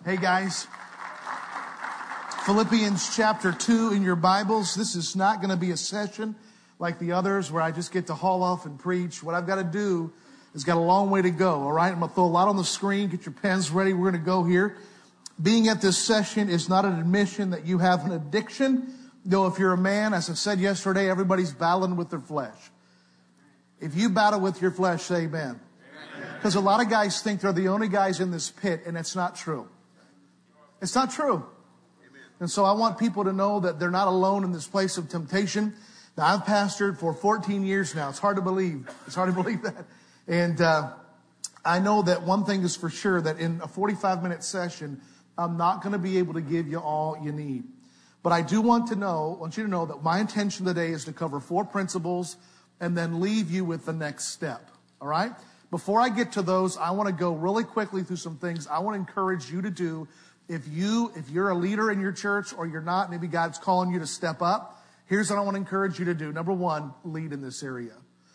Hey guys, Philippians chapter 2 in your Bibles. This is not going to be a session like the others where I just get to haul off and preach. What I've got to do is got a long way to go, all right? I'm going to throw a lot on the screen. Get your pens ready. We're going to go here. Being at this session is not an admission that you have an addiction. Though if you're a man, as I said yesterday, everybody's battling with their flesh. If you battle with your flesh, say amen. Because a lot of guys think they're the only guys in this pit, and it's not true. It's not true. And so I want people to know that they're not alone in this place of temptation. Now, I've pastored for 14 years now. It's hard to believe. It's hard to believe that. And I know that one thing is for sure, that in a 45-minute session, I'm not going to be able to give you all you need. But I do want you to know that my intention today is to cover 4 principles and then leave you with the next step. All right? Before I get to those, I want to go really quickly through some things I want to encourage you to do. If you're a leader in your church or you're not, maybe God's calling you to step up. Here's what I want to encourage you to do. Number 1, lead in this area.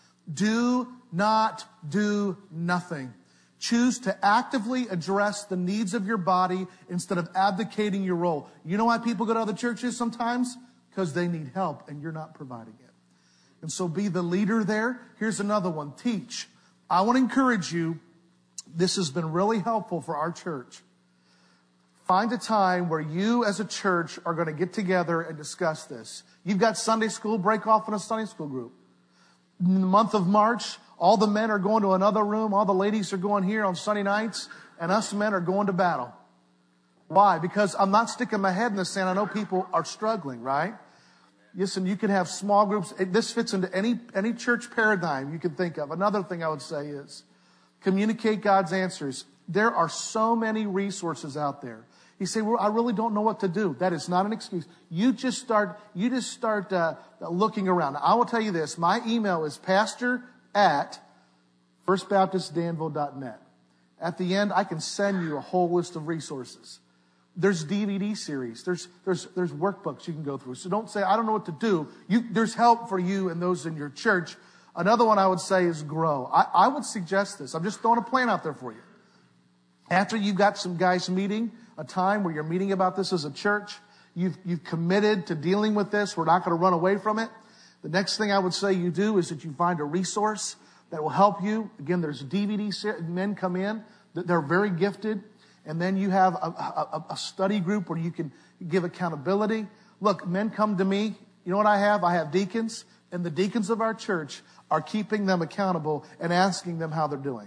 Do not do nothing. Choose to actively address the needs of your body instead of abdicating your role. You know why people go to other churches sometimes? Because they need help and you're not providing it. And so be the leader there. Here's another one. Teach. I want to encourage you. This has been really helpful for our church. Find a time where you as a church are going to get together and discuss this. You've got Sunday school, break off in a Sunday school group. In the month of March, all the men are going to another room. All the ladies are going here on Sunday nights. And us men are going to battle. Why? Because I'm not sticking my head in the sand. I know people are struggling, right? Listen, you can have small groups. This fits into any church paradigm you can think of. Another thing I would say is communicate God's answers. There are so many resources out there. You say, well, I really don't know what to do. That is not an excuse. You just start looking around. I will tell you this. My email is pastor@firstbaptistdanville.net. At the end, I can send you a whole list of resources. There's DVD series. There's workbooks you can go through. So don't say, I don't know what to do. There's help for you and those in your church. Another one I would say is grow. I would suggest this. I'm just throwing a plan out there for you. After you've got some guys meeting, a time where you're meeting about this as a church, you've committed to dealing with this. We're not going to run away from it. The next thing I would say you do is that you find a resource that will help you. Again, there's DVD series. Men come in. They're very gifted. And then you have a study group where you can give accountability. Look, men come to me. You know what I have? I have deacons. And the deacons of our church are keeping them accountable and asking them how they're doing.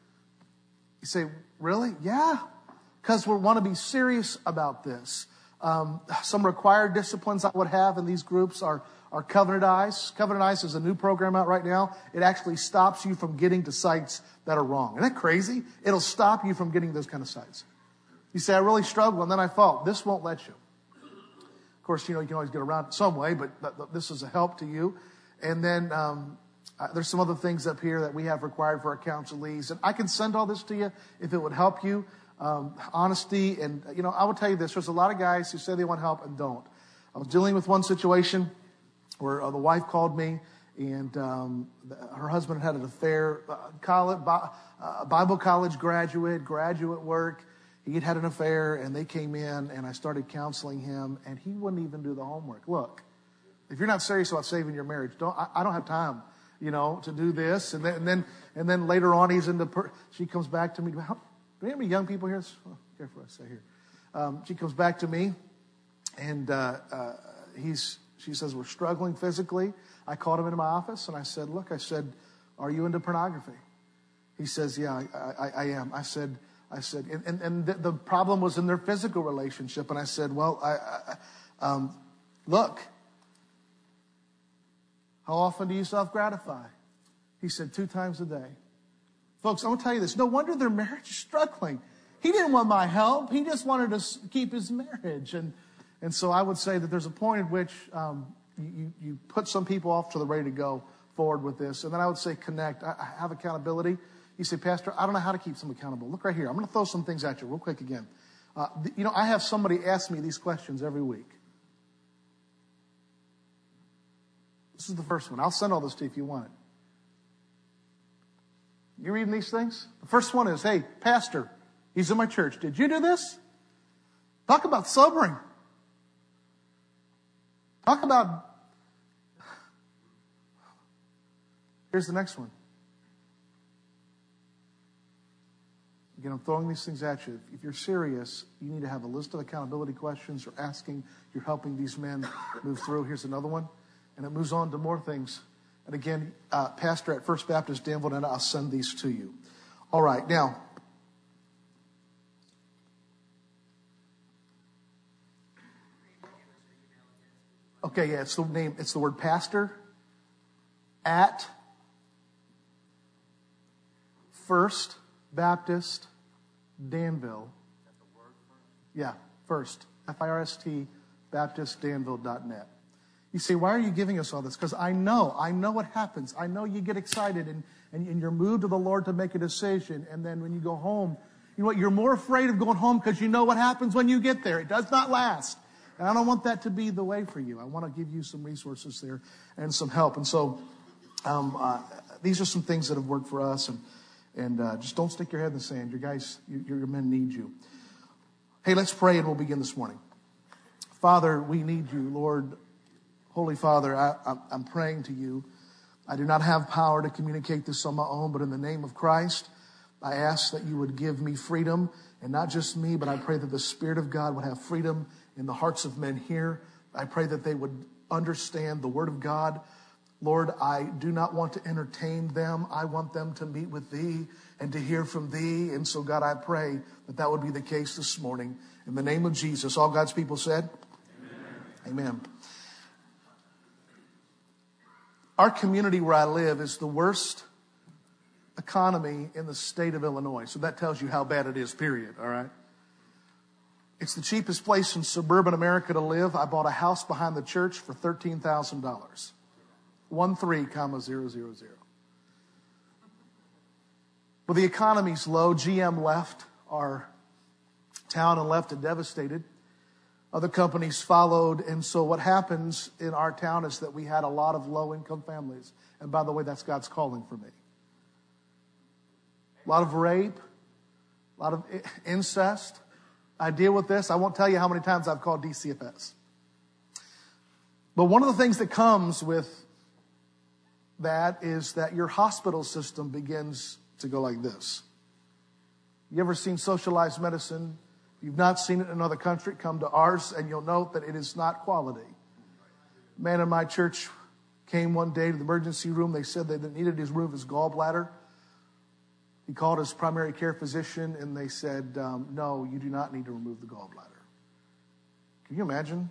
You say, really? Yeah. Because we want to be serious about this. Some required disciplines I would have in these groups are Covenant Eyes. Covenant Eyes is a new program out right now. It actually stops you from getting to sites that are wrong. Isn't that crazy? It'll stop you from getting those kind of sites. You say, I really struggle, and then I fall. This won't let you. Of course, you can always get around it some way, but this is a help to you. And then there's some other things up here that we have required for our counselees. And I can send all this to you if it would help you. Honesty. And, I will tell you this. There's a lot of guys who say they want help and don't. I was dealing with one situation where the wife called me and her husband had an affair. Bible college graduate work. He had an affair and they came in and I started counseling him and he wouldn't even do the homework. Look, if you're not serious about saving your marriage, I don't have time, to do this. And then later on she comes back to me. Do we have any young people here? Oh, careful what I say here. She comes back to me, and she says, we're struggling physically. I called him into my office, and I said, look, are you into pornography? He says, yeah, I am. I said, and the problem was in their physical relationship. And I said, well, look, how often do you self-gratify? He said, 2 times a day. Folks, I'm going to tell you this. No wonder their marriage is struggling. He didn't want my help. He just wanted to keep his marriage. And so I would say that there's a point at which you put some people off till they're ready to go forward with this. And then I would say connect. I have accountability. You say, Pastor, I don't know how to keep some accountable. Look right here. I'm going to throw some things at you real quick again. I have somebody ask me these questions every week. This is the first one. I'll send all this to you if you want it. You reading these things? The first one is, hey, Pastor, he's in my church. Did you do this? Talk about sobering. Talk about... Here's the next one. Again, I'm throwing these things at you. If you're serious, you need to have a list of accountability questions you're asking. You're helping these men move through. Here's another one. And it moves on to more things. And again, Pastor at First Baptist Danville, and I'll send these to you. All right, now... Okay, yeah, it's the name. It's the word pastor at First Baptist Danville. Yeah, First. F-I-R-S-T, BaptistDanville.net. You say, why are you giving us all this? Because I know what happens. I know you get excited and you're moved to the Lord to make a decision. And then when you go home, you know what? You're more afraid of going home because you know what happens when you get there. It does not last. And I don't want that to be the way for you. I want to give you some resources there and some help. And so these are some things that have worked for us. And just don't stick your head in the sand. Your guys, your men need you. Hey, let's pray and we'll begin this morning. Father, we need you, Lord. Holy Father, I'm praying to you. I do not have power to communicate this on my own, but in the name of Christ, I ask that you would give me freedom, and not just me, but I pray that the Spirit of God would have freedom in the hearts of men here. I pray that they would understand the Word of God. Lord, I do not want to entertain them. I want them to meet with thee and to hear from thee. And so, God, I pray that that would be the case this morning. In the name of Jesus, all God's people said, Amen. Amen. Our community where I live is the worst economy in the state of Illinois. So that tells you how bad it is, period. All right. It's the cheapest place in suburban America to live. I bought a house behind the church for $13,000. 13,000. Well, the economy's low. GM left our town and left it devastated. Other companies followed. And so what happens in our town is that we had a lot of low-income families. And by the way, that's God's calling for me. A lot of rape, a lot of incest. I deal with this. I won't tell you how many times I've called DCFS. But one of the things that comes with that is that your hospital system begins to go like this. You ever seen socialized medicine? If you've not seen it in another country, come to ours and you'll note that it is not quality. A man in my church came one day to the emergency room. They said they needed to remove his gallbladder. He called his primary care physician and they said, no, you do not need to remove the gallbladder. Can you imagine?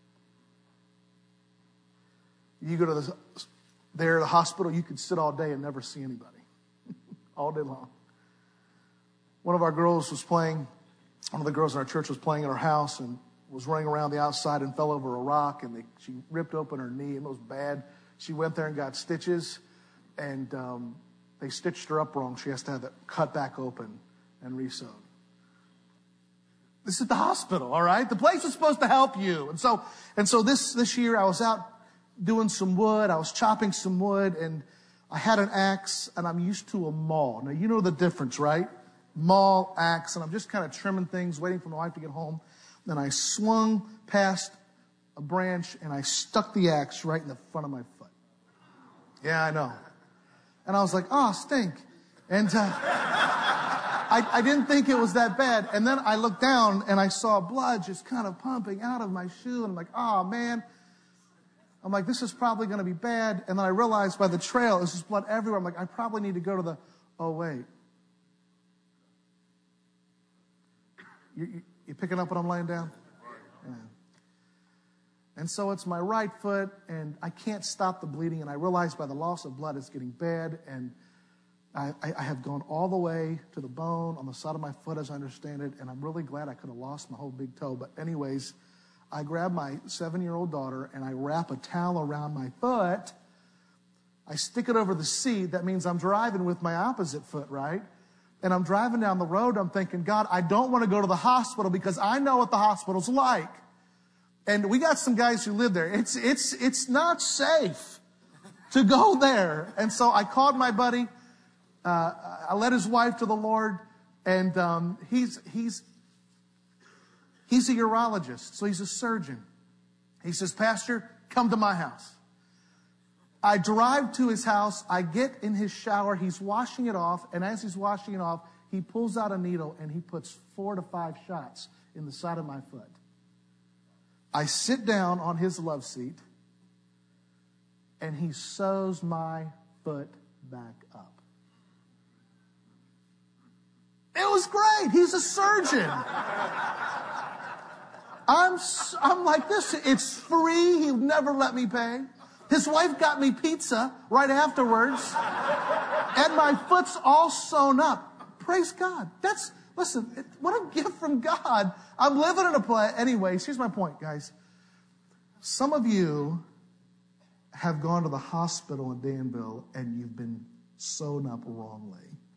You go to the hospital, you could sit all day and never see anybody. All day long. One of the girls in our church was playing in our house and was running around the outside and fell over a rock and she ripped open her knee and it was bad. She went there and got stitches and they stitched her up wrong. She has to have it cut back open and re-sewed. This is the hospital, all right? The place is supposed to help you. And so this year I was out doing some wood. I was chopping some wood and I had an axe and I'm used to a maul. Now, you know the difference, right? Maul, axe, and I'm just kind of trimming things, waiting for my wife to get home. Then I swung past a branch and I stuck the axe right in the front of my foot. Yeah, I know. And I was like, oh, stink. And I didn't think it was that bad. And then I looked down and I saw blood just kind of pumping out of my shoe. And I'm like, oh, man. I'm like, this is probably going to be bad. And then I realized by the trail, there's just blood everywhere. I'm like, I probably need to go to oh, wait. You picking up what I'm laying down? Yeah. And so it's my right foot, and I can't stop the bleeding. And I realize by the loss of blood, it's getting bad. And I have gone all the way to the bone on the side of my foot, as I understand it. And I'm really glad I could have lost my whole big toe. But anyways, I grab my 7-year-old daughter, and I wrap a towel around my foot. I stick it over the seat. That means I'm driving with my opposite foot, right? And I'm driving down the road. I'm thinking, God, I don't want to go to the hospital because I know what the hospital's like. And we got some guys who live there. It's not safe to go there. And so I called my buddy. I led his wife to the Lord. And he's He's a urologist, so he's a surgeon. He says, Pastor, come to my house. I drive to his house. I get in his shower. He's washing it off. And as he's washing it off, he pulls out a needle and he puts 4 to 5 shots in the side of my foot. I sit down on his love seat and he sews my foot back up. It was great. He's a surgeon. I'm like this. It's free. He'll never let me pay. His wife got me pizza right afterwards. And my foot's all sewn up. Praise God. Listen, what a gift from God. I'm living in a place. Anyways, here's my point, guys. Some of you have gone to the hospital in Danville and you've been sewn up wrongly.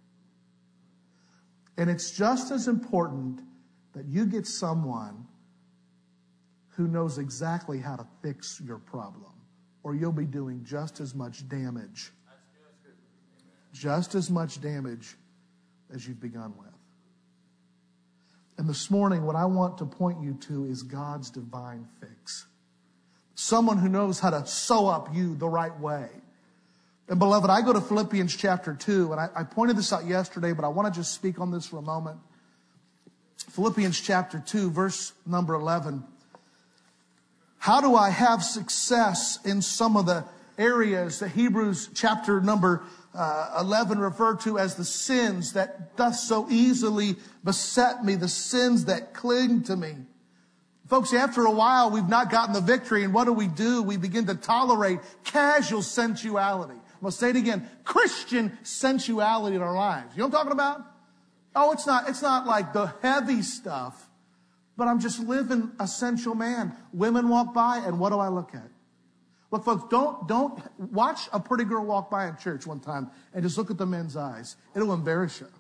And it's just as important that you get someone who knows exactly how to fix your problem, or you'll be doing just as much damage. Just as much damage as you've begun with. And this morning, what I want to point you to is God's divine fix. Someone who knows how to sew up you the right way. And beloved, I go to Philippians chapter 2, and I pointed this out yesterday, but I want to just speak on this for a moment. Philippians chapter 2, verse number 11. How do I have success in some of the areas that Hebrews chapter number 11 referred to as the sins that doth so easily beset me, the sins that cling to me? Folks, after a while, we've not gotten the victory, and what do? We begin to tolerate casual sensuality. I'm going to say it again. Christian sensuality in our lives. You know what I'm talking about? Oh, it's not like the heavy stuff, but I'm just living a sensual man. Women walk by, and what do I look at? Look, folks, don't watch a pretty girl walk by in church one time and just look at the men's eyes. It'll embarrass you.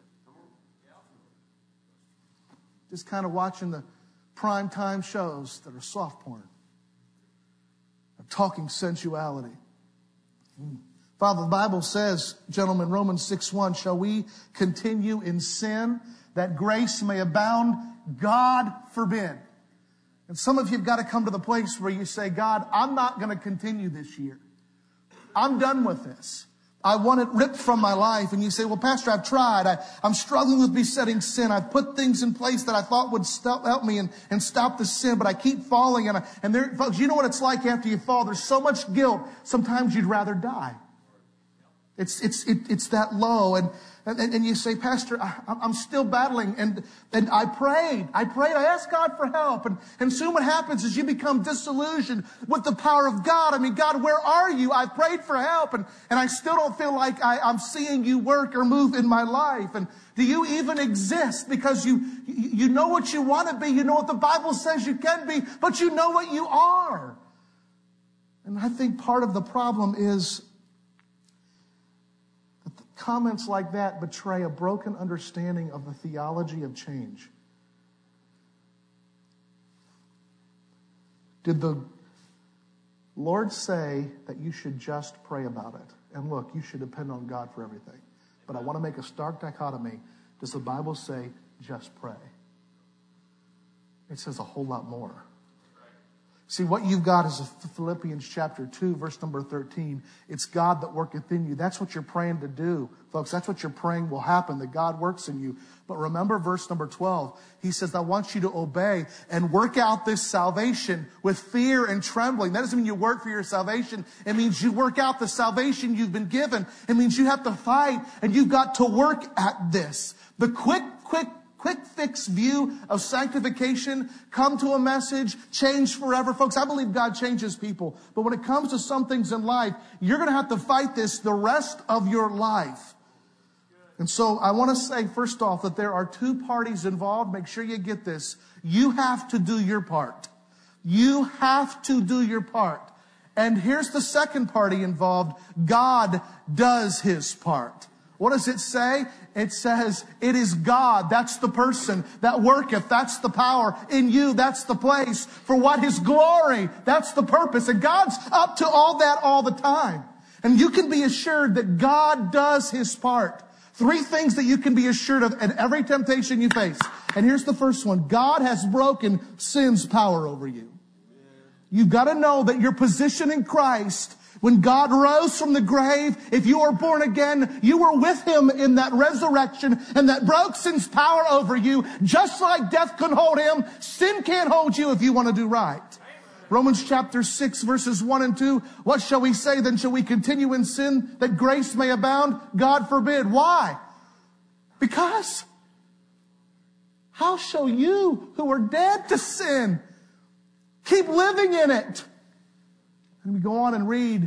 Just kind of watching the prime time shows that are soft porn. Talking sensuality. Father, the Bible says, gentlemen, Romans 6:1, shall we continue in sin that grace may abound? God forbid. And some of you have got to come to the place where you say, God, I'm not going to continue this year. I'm done with this. I want it ripped from my life. And you say, well, Pastor, I've tried. I'm struggling with besetting sin. I've put things in place that I thought would help me and stop the sin, but I keep falling. And there, folks, you know what it's like after you fall. There's so much guilt. Sometimes you'd rather die. It's that low. And you say, Pastor, I'm still battling. And I prayed. I asked God for help. And soon what happens is you become disillusioned with the power of God. I mean, God, where are you? I prayed for help. And I still don't feel like I'm seeing you work or move in my life. And do you even exist? Because you know what you want to be. You know what the Bible says you can be. But you know what you are. And I think part of the problem is comments like that betray a broken understanding of the theology of change. Did the Lord say that you should just pray about it? And look, you should depend on God for everything. But I want to make a stark dichotomy. Does the Bible say just pray? It says a whole lot more. See, what you've got is Philippians chapter 2, verse number 13. It's God that worketh in you. That's what you're praying to do, folks. That's what you're praying will happen, that God works in you. But remember verse number 12. He says, I want you to obey and work out this salvation with fear and trembling. That doesn't mean you work for your salvation. It means you work out the salvation you've been given. It means you have to fight and you've got to work at this. The quick fix view of sanctification, come to a message, change forever. Folks, I believe God changes people. But when it comes to some things in life, you're going to have to fight this the rest of your life. And so I want to say, first off, that there are two parties involved. Make sure you get this. You have to do your part. You have to do your part. And here's the second party involved. God does his part. What does it say? It says, it is God, that's the person that worketh, that's the power in you, that's the place for what his glory, that's the purpose. And God's up to all that all the time. And you can be assured that God does his part. Three things that you can be assured of in every temptation you face. And here's the first one. God has broken sin's power over you. You've got to know that your position in Christ, when God rose from the grave, if you are born again, you were with him in that resurrection, and that broke sin's power over you. Just like death couldn't hold him, sin can't hold you if you want to do right. Romans chapter 6 verses 1 and 2. What shall we say then? Shall we continue in sin that grace may abound? God forbid. Why? Because how shall you who are dead to sin keep living in it? And we go on and read,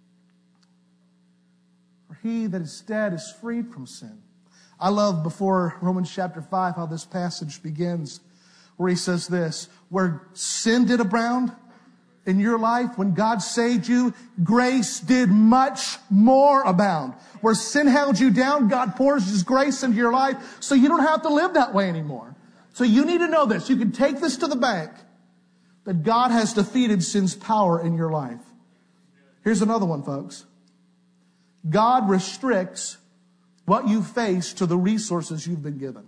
for he that is dead is freed from sin. I love before Romans chapter 5 how this passage begins, where he says this, where sin did abound in your life, when God saved you, grace did much more abound. Where sin held you down, God pours his grace into your life so you don't have to live that way anymore. So you need to know this. You can take this to the bank, that God has defeated sin's power in your life. Here's another one, folks. God restricts what you face to the resources you've been given.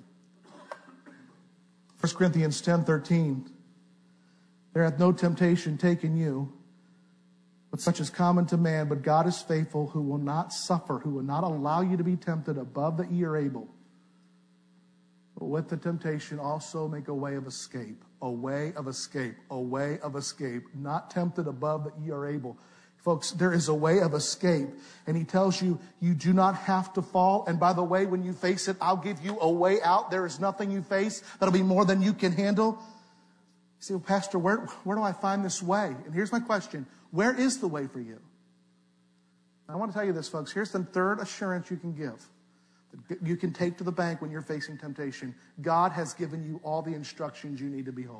1 Corinthians 10:13. There hath no temptation taken you, but such is common to man. But God is faithful, who will not suffer, who will not allow you to be tempted above that ye are able. But with the temptation also make a way of escape, a way of escape, a way of escape. Not tempted above that ye are able. Folks, there is a way of escape. And he tells you, you do not have to fall. And by the way, when you face it, I'll give you a way out. There is nothing you face that'll be more than you can handle. You say, well, Pastor, where do I find this way? And here's my question. Where is the way for you? I want to tell you this, folks. Here's the third assurance you can give. That you can take to the bank when you're facing temptation. God has given you all the instructions you need to be holy.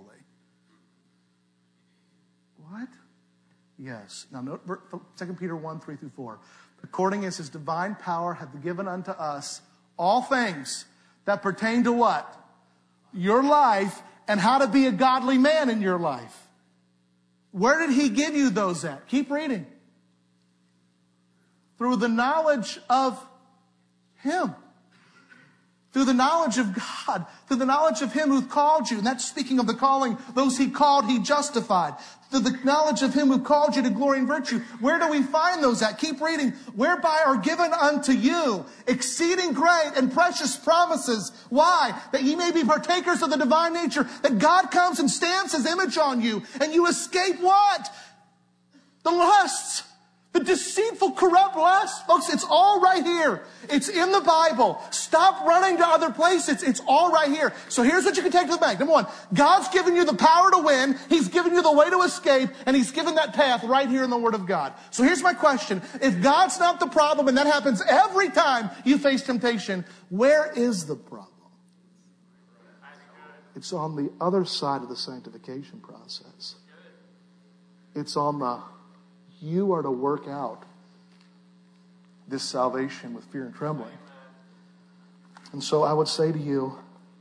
What? Yes. Now, note 2 Peter 1, 3 through 4. According as his divine power hath given unto us all things that pertain to what? Your life and how to be a godly man in your life. Where did he give you those at? Keep reading. Through the knowledge of him. Through the knowledge of God. Through the knowledge of him who called you. And that's speaking of the calling. Those he called, he justified. Through the knowledge of him who called you to glory and virtue. Where do we find those at? Keep reading. Whereby are given unto you exceeding great and precious promises. Why? That ye may be partakers of the divine nature. That God comes and stamps his image on you. And you escape what? The lusts. The deceitful, corrupt lust. Folks, it's all right here. It's in the Bible. Stop running to other places. It's all right here. So here's what you can take to the bank. Number one, God's given you the power to win. He's given you the way to escape. And he's given that path right here in the Word of God. So here's my question. If God's not the problem, and that happens every time you face temptation, where is the problem? It's on the other side of the sanctification process. It's on the... You are to work out this salvation with fear and trembling. And so I would say to you,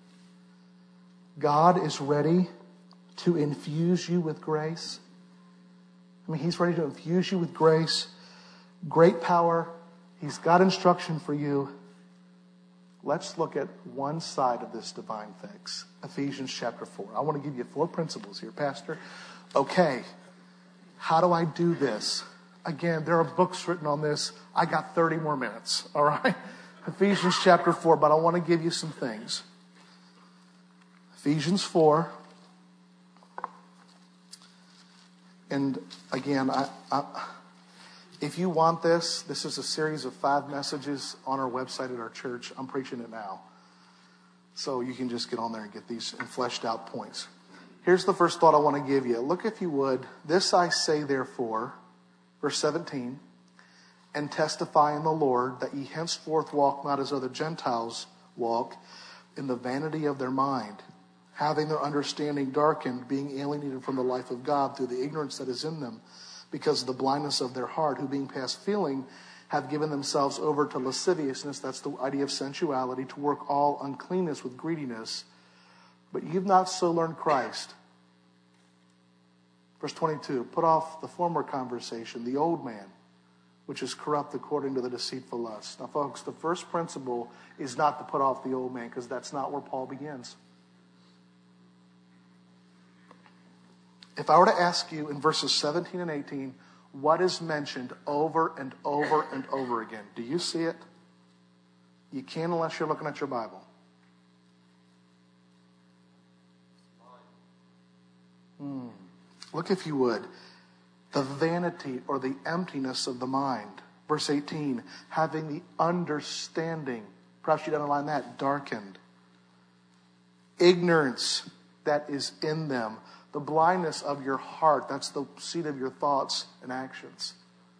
God is ready to infuse you with grace. I mean, he's ready to infuse you with grace, great power. He's got instruction for you. Let's look at one side of this divine fix. Ephesians chapter 4. I want to give you 4 principles here, Pastor. Okay. How do I do this? Again, there are books written on this. I got 30 more minutes, all right? Ephesians chapter 4, but I want to give you some things. Ephesians 4. And again, if you want this is a series of 5 messages on our website at our church. I'm preaching it now. So you can just get on there and get these and fleshed out points. Here's the first thought I want to give you. Look, if you would, this I say therefore, verse 17, and testify in the Lord that ye henceforth walk not as other Gentiles walk, in the vanity of their mind, having their understanding darkened, being alienated from the life of God through the ignorance that is in them, because of the blindness of their heart, who being past feeling, have given themselves over to lasciviousness, that's the idea of sensuality, to work all uncleanness with greediness. But you've not so learned Christ. Verse 22, put off the former conversation, the old man, which is corrupt according to the deceitful lust. Now, folks, the first principle is not to put off the old man, because that's not where Paul begins. If I were to ask you in verses 17 and 18, what is mentioned over and over and over again? Do you see it? You can't unless you're looking at your Bible. Look, if you would, the vanity or the emptiness of the mind. Verse 18, having the understanding, perhaps you'd underline that, darkened. Ignorance that is in them. The blindness of your heart, that's the seat of your thoughts and actions.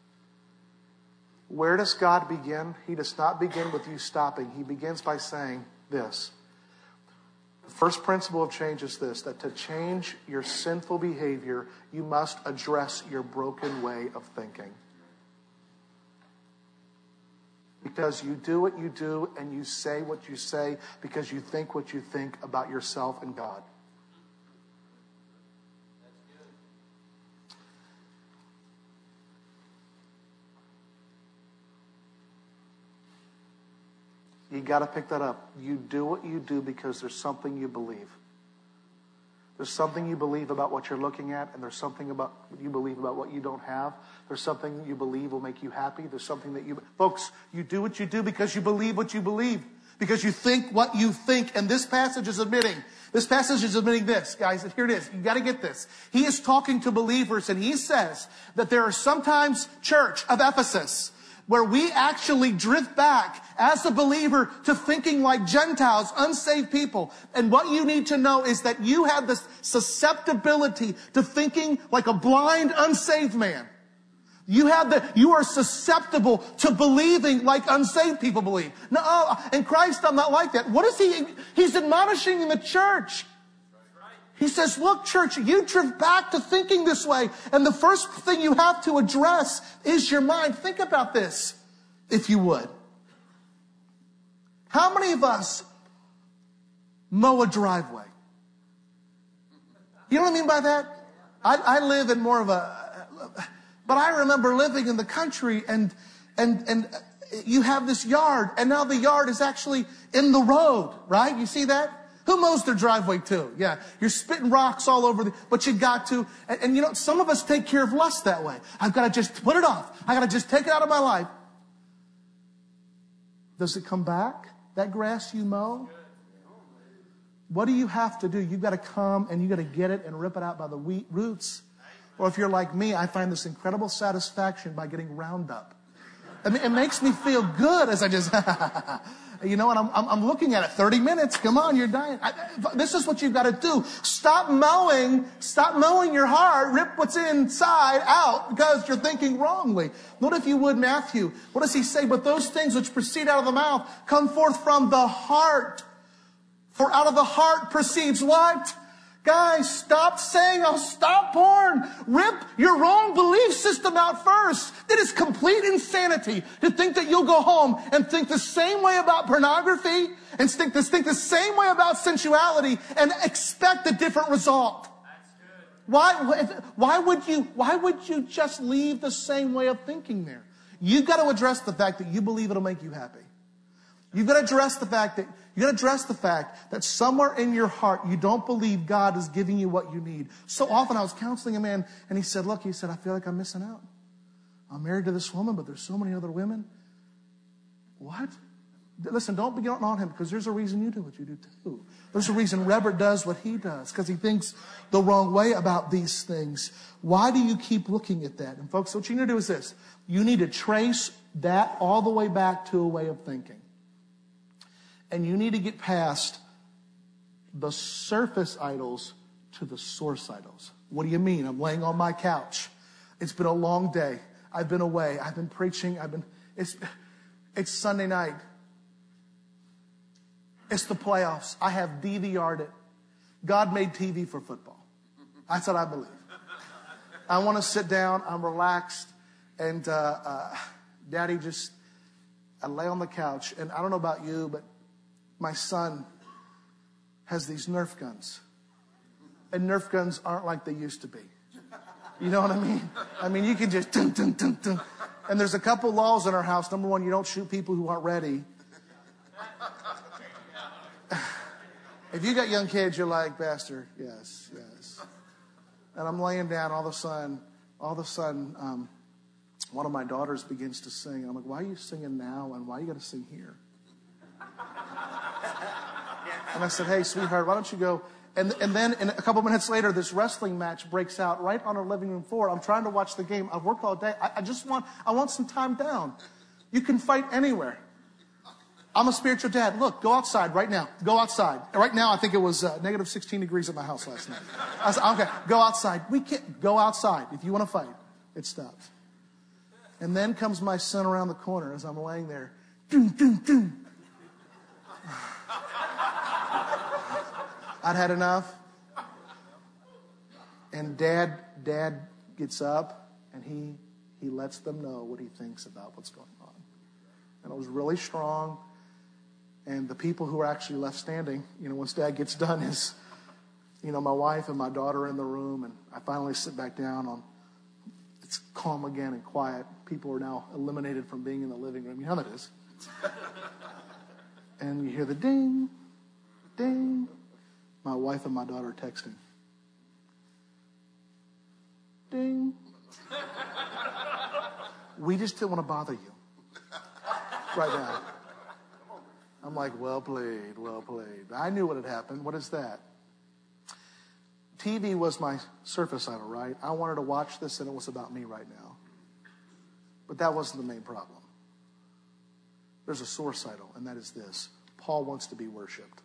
Where does God begin? He does not begin with you stopping. He begins by saying this. The first principle of change is this, that to change your sinful behavior, you must address your broken way of thinking. Because you do what you do and you say what you say because you think what you think about yourself and God. You got to pick that up. You do what you do because there's something you believe. There's something you believe about what you're looking at, and there's something about what you believe about what you don't have. There's something you believe will make you happy. There's something that folks, you do what you do because you believe what you believe. Because you think what you think. And this passage is admitting this, guys. Here it is. You got to get this. He is talking to believers, and he says that there are sometimes, church of Ephesus, where we actually drift back as a believer to thinking like Gentiles, unsaved people. And what you need to know is that you have this susceptibility to thinking like a blind, unsaved man. You are susceptible to believing like unsaved people believe. No, in Christ, I'm not like that. What is he? He's admonishing in the church. He says, look, church, you drift back to thinking this way. And the first thing you have to address is your mind. Think about this, if you would. How many of us mow a driveway? You know what I mean by that? I live in more of but I remember living in the country and you have this yard, and now the yard is actually in the road, right? You see that? Who mows their driveway too? Yeah, you're spitting rocks all over but you got to. And you know, some of us take care of lust that way. I've got to just put it off. I've got to just take it out of my life. Does it come back? That grass you mow? What do you have to do? You've got to come and you've got to get it and rip it out by the roots. Or if you're like me, I find this incredible satisfaction by getting Roundup. I mean, it makes me feel good as I just, you know, and I'm looking at it. 30 minutes. Come on, you're dying. This is what you've got to do. Stop mowing your heart. Rip what's inside out because you're thinking wrongly. What if you would, Matthew? What does he say? But those things which proceed out of the mouth come forth from the heart. For out of the heart proceeds what? Guys, stop saying, oh, stop porn. Rip your wrong belief system out first. It is complete insanity to think that you'll go home and think the same way about pornography and think the same way about sensuality and expect a different result. That's good. Why would you just leave the same way of thinking there? You've got to address the fact that you believe it'll make you happy. You've got to address the fact that somewhere in your heart you don't believe God is giving you what you need. So often I was counseling a man and he said, I feel like I'm missing out. I'm married to this woman, but there's so many other women. What? Listen, don't be on him because there's a reason you do what you do too. There's a reason Robert does what he does because he thinks the wrong way about these things. Why do you keep looking at that? And folks, what you need to do is this. You need to trace that all the way back to a way of thinking. And you need to get past the surface idols to the source idols. What do you mean? I'm laying on my couch. It's been a long day. I've been away. I've been preaching. It's Sunday night. It's the playoffs. I have DVR'd it. God made TV for football. That's what I believe. I want to sit down. I'm relaxed. And Daddy I lay on the couch. And I don't know about you, but my son has these Nerf guns. And Nerf guns aren't like they used to be. You know what I mean? I mean, you can just dun, dun, dun, dun. And there's a couple laws in our house. Number one, you don't shoot people who aren't ready. If you got young kids, you're like, Pastor, yes. And I'm laying down, all of a sudden, one of my daughters begins to sing. And I'm like, why are you singing now? And why you got to sing here? And I said, hey, sweetheart, why don't you go? And then a couple minutes later, this wrestling match breaks out right on our living room floor. I'm trying to watch the game. I've worked all day. I want some time down. You can fight anywhere. I'm a spiritual dad. Look, go outside right now. Go outside. Right now, I think it was negative 16 degrees at my house last night. I said, okay, go outside. We can't go outside. If you want to fight, it stops. And then comes my son around the corner as I'm laying there. Doom, doom, doom. I'd had enough. And dad gets up and he lets them know what he thinks about what's going on. And it was really strong. And the people who are actually left standing, once Dad gets done, is, my wife and my daughter in the room. And I finally sit back down it's calm again and quiet. People are now eliminated from being in the living room. You know how that is. And you hear the ding, ding. My wife and my daughter are texting. Ding. We just didn't want to bother you right now. I'm like, well played, well played. I knew what had happened. What is that? TV was my surface idol, right? I wanted to watch this and it was about me right now. But that wasn't the main problem. There's a source idol, and that is this. Paul wants to be worshipped.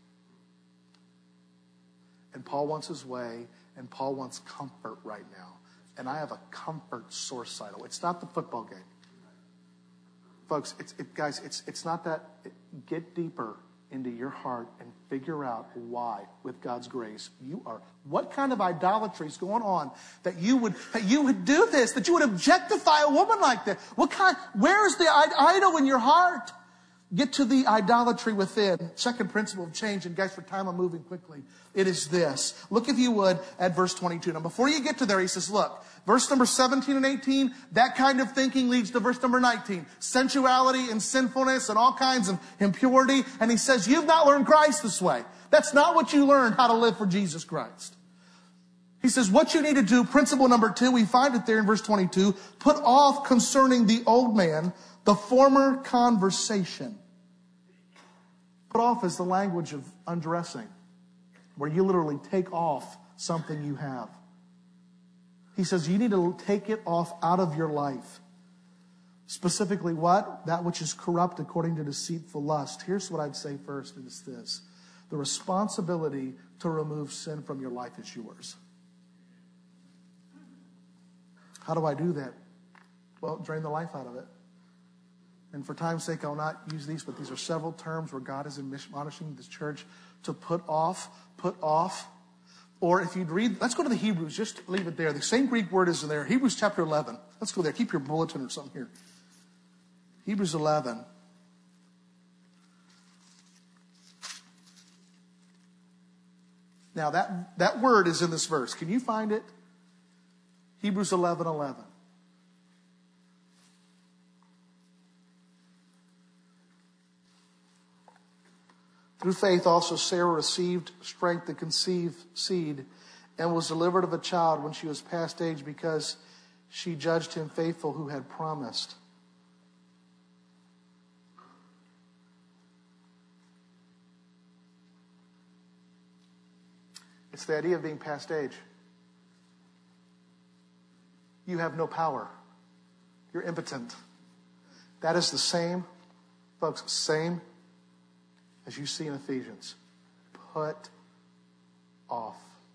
And Paul wants his way, and Paul wants comfort right now. And I have a comfort source idol. It's not the football game. Folks, guys, it's not that. Get deeper into your heart and figure out why, with God's grace, what kind of idolatry is going on that you would do this, that you would objectify a woman like that. Where's the idol in your heart? Get to the idolatry within. Second principle of change, and guys, for time I'm moving quickly. It is this. Look, if you would, at verse 22. Now, before you get to there, he says, look, verse number 17 and 18, that kind of thinking leads to verse number 19. Sensuality and sinfulness and all kinds of impurity. And he says, you've not learned Christ this way. That's not what you learned, how to live for Jesus Christ. He says, what you need to do, principle number 2, we find it there in verse 22, put off concerning the old man the former conversation. Put off is the language of undressing, where you literally take off something you have. He says you need to take it off out of your life. Specifically what? That which is corrupt according to deceitful lust. Here's what I'd say first, and it's this. The responsibility to remove sin from your life is yours. How do I do that? Well, drain the life out of it. And for time's sake, I'll not use these, but these are several terms where God is admonishing this church to put off. Or if you'd read, let's go to the Hebrews, just leave it there. The same Greek word is in there. Hebrews chapter 11. Let's go there. Keep your bulletin or something here. Hebrews 11. Now that word is in this verse. Can you find it? Hebrews 11:11. Through faith also Sarah received strength to conceive seed and was delivered of a child when she was past age because she judged him faithful who had promised. It's the idea of being past age. You have no power. You're impotent. That is the same, folks, same as you see in Ephesians. Put off.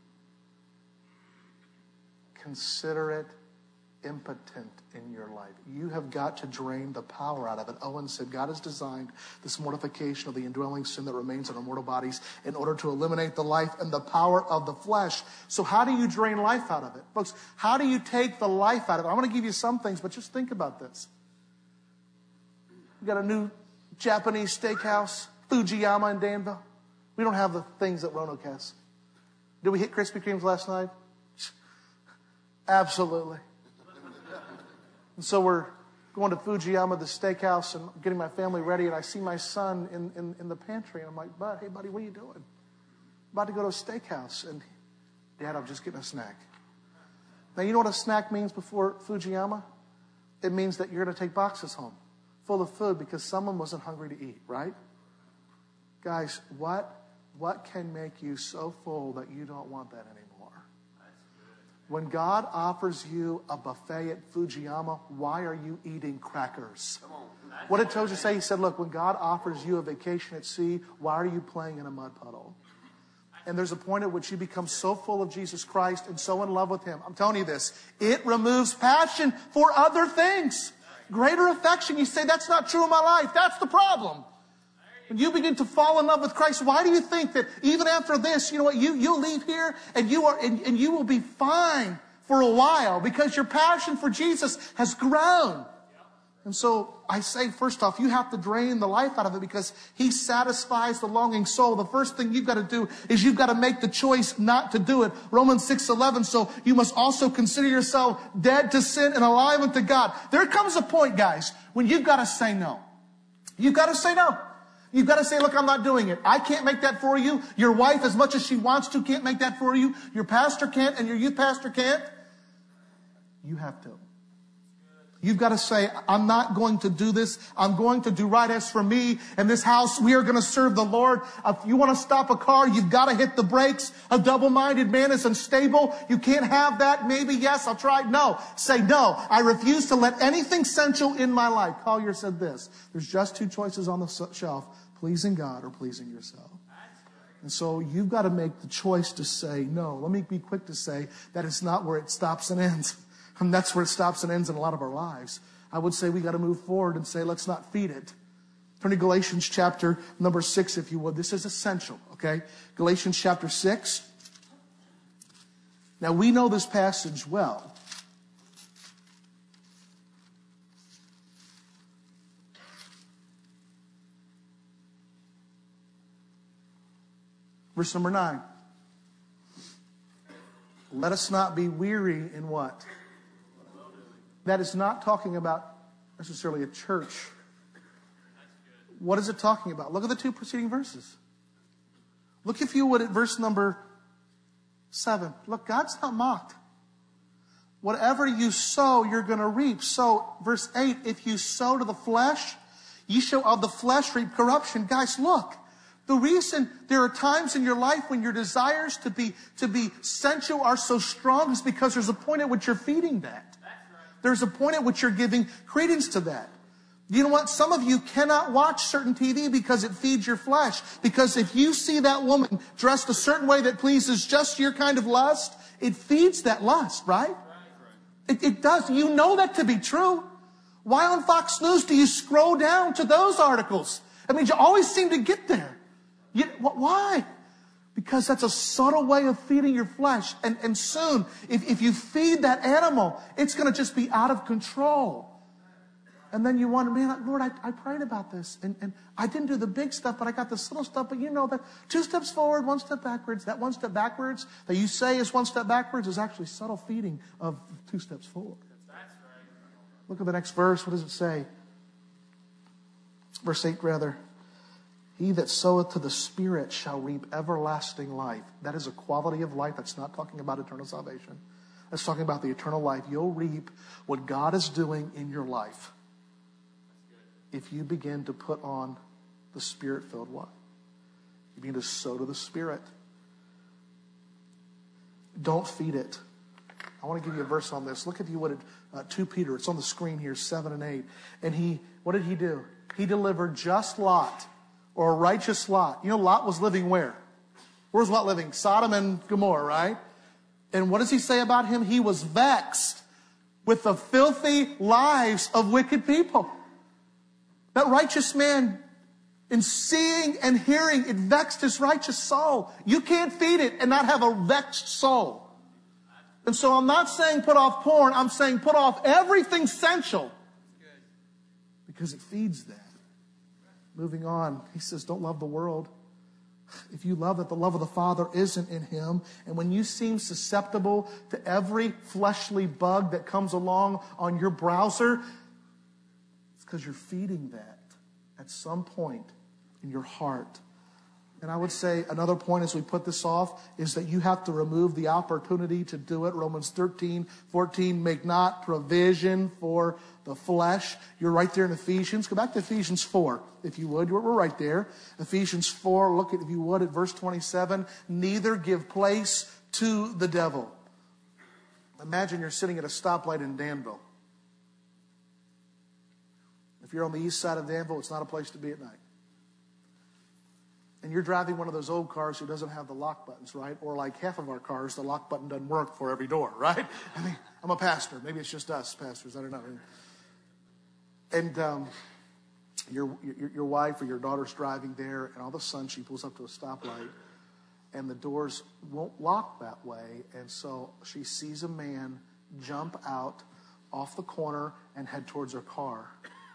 Consider it impotent in your life. You have got to drain the power out of it. Owen said God has designed this mortification of the indwelling sin that remains in our mortal bodies in order to eliminate the life and the power of the flesh. So how do you drain life out of it? Folks, how do you take the life out of it? I'm going to give you some things, but just think about this. We got a new Japanese steakhouse, Fujiyama in Danville. We don't have the things that Roanoke has. Did we hit Krispy Kremes last night? Absolutely. And so we're going to Fujiyama, the steakhouse, and getting my family ready, and I see my son in the pantry, and I'm like, Bud, hey, buddy, what are you doing? I'm about to go to a steakhouse. And, Dad, I'm just getting a snack. Now, you know what a snack means before Fujiyama? It means that you're going to take boxes home full of food because someone wasn't hungry to eat, right? Guys, what can make you so full that you don't want that anymore? When God offers you a buffet at Fujiyama, why are you eating crackers? What did Tozer say? He said, look, when God offers you a vacation at sea, why are you playing in a mud puddle? And there's a point at which you become so full of Jesus Christ and so in love with Him. I'm telling you this. It removes passion for other things. Greater affection. You say, that's not true in my life. That's the problem. When you begin to fall in love with Christ, why do you think that even after this, you know what, you'll leave here and you will be fine for a while because your passion for Jesus has grown. And so I say, first off, you have to drain the life out of it because He satisfies the longing soul. The first thing you've got to do is you've got to make the choice not to do it. Romans 6:11, so you must also consider yourself dead to sin and alive unto God. There comes a point, guys, when you've got to say no. You've got to say no. You've got to say, look, I'm not doing it. I can't make that for you. Your wife, as much as she wants to, can't make that for you. Your pastor can't and your youth pastor can't. You have to. You've got to say, I'm not going to do this. I'm going to do right. As for me and this house, we are going to serve the Lord. If you want to stop a car, you've got to hit the brakes. A double-minded man is unstable. You can't have that. Maybe, yes, I'll try. No. Say no. I refuse to let anything sensual in my life. Collier said this. There's just two choices on the shelf. Pleasing God or pleasing yourself. And so you've got to make the choice to say no. Let me be quick to say that it's not where it stops and ends. And that's where it stops and ends in a lot of our lives. I would say we got to move forward and say, let's not feed it. Turn to Galatians chapter number 6, if you would. This is essential, okay? Galatians chapter 6. Now, we know this passage well. Verse number 9. Let us not be weary in what? That is not talking about necessarily a church. What is it talking about? Look at the two preceding verses. Look, if you would, at verse number 7. Look, God's not mocked. Whatever you sow, you're going to reap. So, verse 8, if you sow to the flesh, ye shall of the flesh reap corruption. Guys, look. The reason there are times in your life when your desires to be sensual are so strong is because there's a point at which you're feeding that. There's a point at which you're giving credence to that. You know what? Some of you cannot watch certain TV because it feeds your flesh. Because if you see that woman dressed a certain way that pleases just your kind of lust, it feeds that lust, right? It does. You know that to be true. Why on Fox News do you scroll down to those articles? I mean, you always seem to get there. Why? Because that's a subtle way of feeding your flesh. And soon, if you feed that animal, it's going to just be out of control. And then you wonder, man, Lord, I prayed about this. And I didn't do the big stuff, but I got this little stuff. But you know that 2 steps forward, 1 step backwards. That 1 step backwards that you say is 1 step backwards is actually subtle feeding of 2 steps forward. Look at the next verse. What does it say? Verse 8, rather. He that soweth to the Spirit shall reap everlasting life. That is a quality of life. That's not talking about eternal salvation. That's talking about the eternal life. You'll reap what God is doing in your life if you begin to put on the Spirit-filled one. You begin to sow to the Spirit. Don't feed it. I want to give you a verse on this. Look, if you would, at 2 Peter. It's on the screen here, 7 and 8. And what did he do? He delivered just Lot, or a righteous Lot. You know, Lot was living where? Where's Lot living? Sodom and Gomorrah, right? And what does he say about him? He was vexed with the filthy lives of wicked people. That righteous man, in seeing and hearing, it vexed his righteous soul. You can't feed it and not have a vexed soul. And so I'm not saying put off porn. I'm saying put off everything sensual. Because it feeds that. Moving on, he says, don't love the world. If you love it, the love of the Father isn't in him. And when you seem susceptible to every fleshly bug that comes along on your browser, it's because you're feeding that at some point in your heart. And I would say another point as we put this off is that you have to remove the opportunity to do it. Romans 13:14, make not provision for the flesh. You're right there in Ephesians. Go back to Ephesians 4, if you would. We're right there. Ephesians 4, look at, if you would, at verse 27. Neither give place to the devil. Imagine you're sitting at a stoplight in Danville. If you're on the east side of Danville, it's not a place to be at night. And you're driving one of those old cars who doesn't have the lock buttons, right? Or like half of our cars, the lock button doesn't work for every door, right? I mean, I'm a pastor. Maybe it's just us pastors. I don't know. And your wife or your daughter's driving there, and all of a sudden she pulls up to a stoplight, and the doors won't lock that way. And so she sees a man jump out off the corner and head towards her car.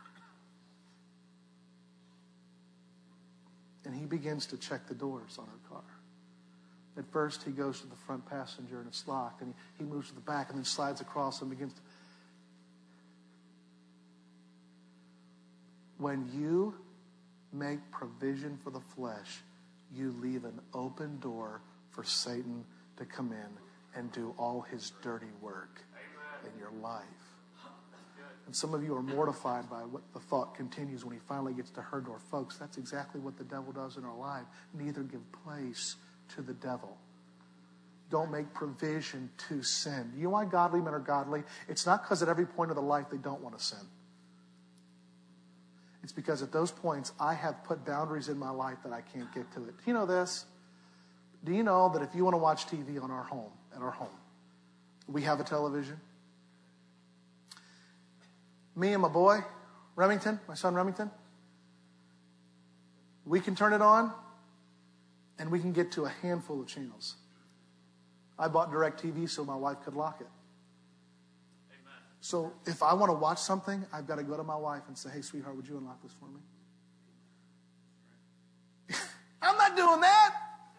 And he begins to check the doors on her car. At first, he goes to the front passenger and it's locked. And he moves to the back and then slides across and begins to... When you make provision for the flesh, you leave an open door for Satan to come in and do all his dirty work in your life. And some of you are mortified by what the thought continues when he finally gets to her door. Folks, that's exactly what the devil does in our life. Neither give place to the devil. Don't make provision to sin. You know why godly men are godly? It's not because at every point of their life they don't want to sin. It's because at those points I have put boundaries in my life that I can't get to it. Do you know this? Do you know that if you want to watch TV at our home, we have a television? Me and my boy, Remington, my son Remington, we can turn it on and we can get to a handful of channels. I bought DirecTV so my wife could lock it. Amen. So if I want to watch something, I've got to go to my wife and say, hey, sweetheart, would you unlock this for me? I'm not doing that.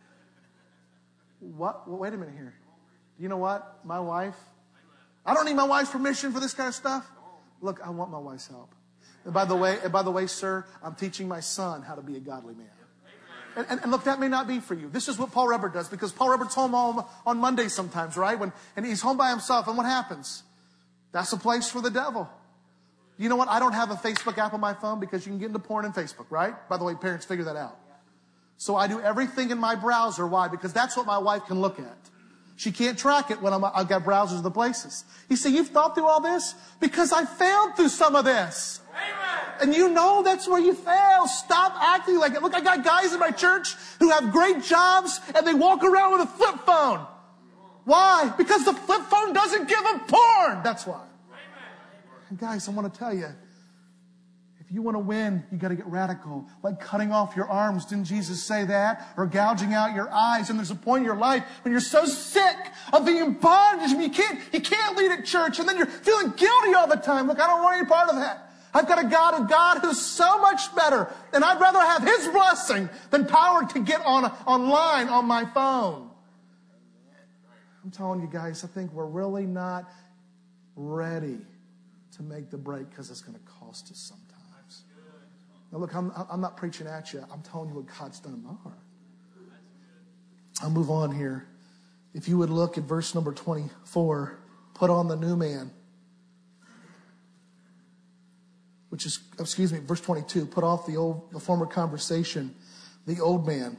What? Well, wait a minute here. You know what? My wife, I don't need my wife's permission for this kind of stuff. Look, I want my wife's help. And by the way, sir, I'm teaching my son how to be a godly man. And look, that may not be for you. This is what Paul Rebert does, because Paul Rebert's home on Monday sometimes, right? And he's home by himself, and what happens? That's a place for the devil. You know what? I don't have a Facebook app on my phone because you can get into porn in Facebook, right? By the way, parents, figure that out. So I do everything in my browser. Why? Because that's what my wife can look at. She can't track it when I've got browsers of the places. You say, you've thought through all this? Because I failed through some of this. Amen. And you know that's where you fail. Stop acting like it. Look, I got guys in my church who have great jobs and they walk around with a flip phone. Why? Because the flip phone doesn't give them porn. That's why. Amen. And guys, I want to tell you, if you want to win, you got to get radical. Like cutting off your arms. Didn't Jesus say that? Or gouging out your eyes. And there's a point in your life when you're so sick of being in bondage. You can't lead at church. And then you're feeling guilty all the time. Look, I don't want any part of that. I've got a God who's so much better. And I'd rather have his blessing than power to get online on my phone. I'm telling you guys, I think we're really not ready to make the break because it's going to cost us something. Now look, I'm not preaching at you. I'm telling you what God's done in my heart. I'll move on here. If you would look at verse number 24, put on the new man. Verse 22, put off the former conversation, the old man.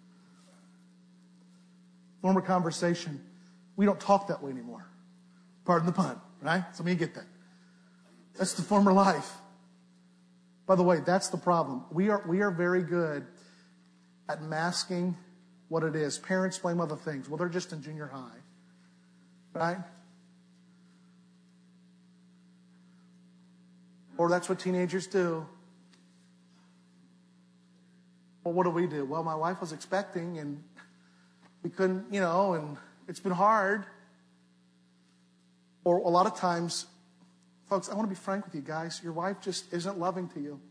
Former conversation. We don't talk that way anymore. Pardon the pun, right? Some of you get that. That's the former life. By the way, that's the problem. We are very good at masking what it is. Parents blame other things. Well, they're just in junior high. Right? Or that's what teenagers do. Well, what do? Well, my wife was expecting and we couldn't, and it's been hard. Or a lot of times, folks, I want to be frank with you guys. Your wife just isn't loving to you.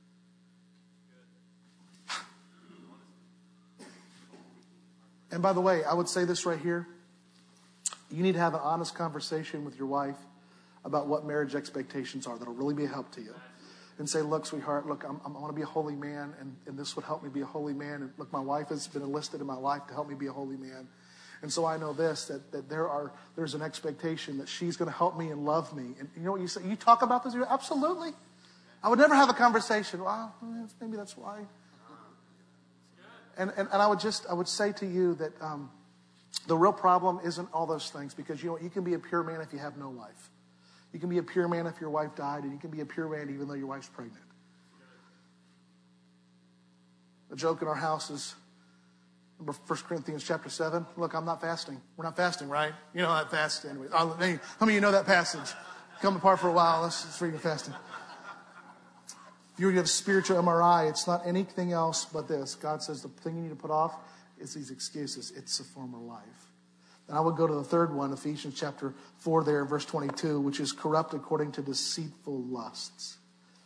And by the way, I would say this right here. You need to have an honest conversation with your wife about what marriage expectations are. That'll really be a help to you. and say, look, sweetheart, look, I want to be a holy man, and this would help me be a holy man. And look, my wife has been enlisted in my life to help me be a holy man. And so I know this, that there's an expectation that she's going to help me and love me. And you know what you say? You talk about this? Absolutely. I would never have a conversation. Well, maybe that's why. And I would say to you that the real problem isn't all those things, because you know what? You can be a pure man if you have no wife. You can be a pure man if your wife died, and you can be a pure man even though your wife's pregnant. The joke in our house is, remember 1 Corinthians chapter 7? Look, I'm not fasting. We're not fasting, right? You know that fast anyway. How many of you know that passage? Come apart for a while. Let's read your fasting. If you have a spiritual MRI, it's not anything else but this. God says the thing you need to put off is these excuses. It's a former life. And I would go to the third one, Ephesians chapter 4 there, verse 22, which is corrupt according to deceitful lusts.